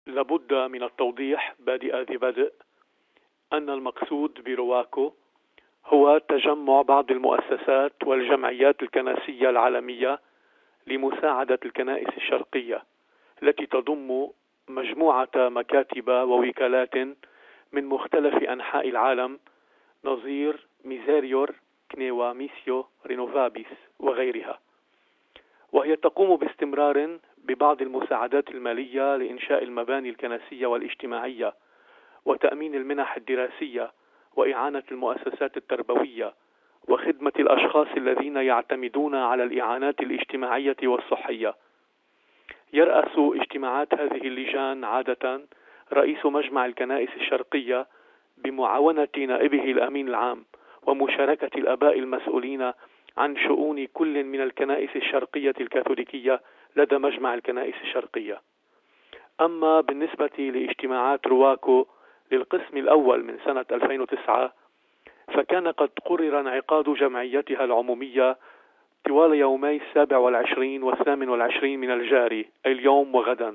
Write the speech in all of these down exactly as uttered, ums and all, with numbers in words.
لابد من التوضيح بادئ ذي بدء أن المقصود برواكو هو تجمع بعض المؤسسات والجمعيات الكنسية العالمية لمساعدة الكنائس الشرقية التي تضم مجموعة مكاتب ووكالات من مختلف أنحاء العالم نظير ميزيريور، كنيوا، ميسيو، رينوفابيس وغيرها، وهي تقوم باستمرار ببعض المساعدات المالية لإنشاء المباني الكنسية والاجتماعية وتأمين المنح الدراسية وإعانة المؤسسات التربوية وخدمة الأشخاص الذين يعتمدون على الإعانات الاجتماعية والصحية. يرأس اجتماعات هذه اللجان عادة رئيس مجمع الكنائس الشرقية بمعاونة نائبه الأمين العام ومشاركة الآباء المسؤولين عن شؤون كل من الكنائس الشرقية الكاثوليكية لدى مجمع الكنائس الشرقية. أما بالنسبة لاجتماعات رواكو للقسم الأول من سنة ألفين وتسعة فكان قد قرر انعقاد جمعيتها العمومية طوال يومي السابع والعشرين والثامن والعشرين من الجاري أي اليوم وغدا.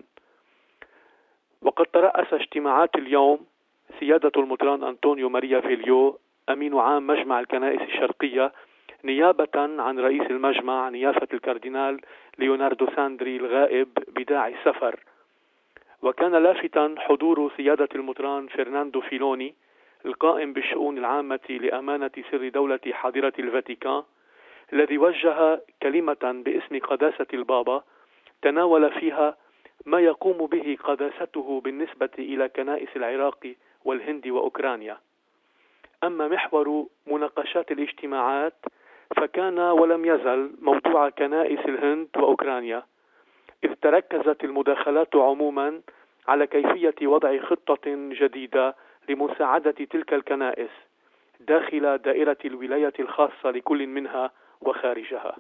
وقد ترأس اجتماعات اليوم سيادة المطران أنطونيو ماريا فيليو أمين عام مجمع الكنائس الشرقية نيابة عن رئيس المجمع نيافة الكاردينال ليوناردو ساندري الغائب بداعي السفر. وكان لافتا حضور سيادة المطران فرناندو فيلوني القائم بالشؤون العامة لأمانة سر دولة حاضرة الفاتيكان الذي وجه كلمة باسم قداسة البابا تناول فيها ما يقوم به قداسته بالنسبة إلى كنائس العراق والهند وأوكرانيا. أما محور مناقشات الاجتماعات فكان ولم يزل موضوع كنائس الهند وأوكرانيا، إذ تركزت المداخلات عموما على كيفية وضع خطة جديدة لمساعدة تلك الكنائس داخل دائرة الولاية الخاصة لكل منها وخارجها.